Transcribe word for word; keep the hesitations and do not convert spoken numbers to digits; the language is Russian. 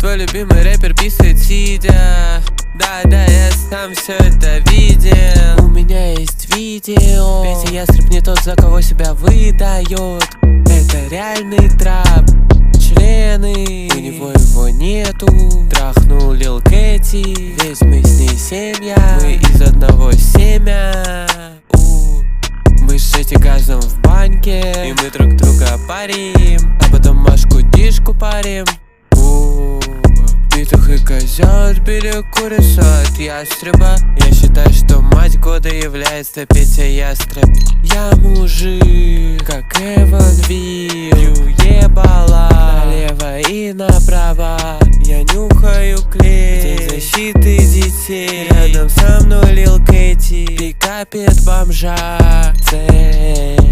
Твой любимый рэпер писает сидя. Да-да, я сам все это видел. У меня есть видео. Петя Ястреб не тот, за кого себя выдает. Это реальный трап. Члены, у него его нету. Трахнул Лил Кэти, ведь мы с ней семья. Мы из одного семя. У, Мы с Шетигазом в баньке, и мы друг друга парим, а потом Машку Тишку парим. У, Петух и козёл сбили курицу от ястреба. Я считаю, что мать года является Петя Ястреб. Я мужик, как Эван Вилл, ебала налево и направо. Я нюхаю клей, день защиты детей. Рядом со мной Лил Кэти, пикапит бомжа. Цель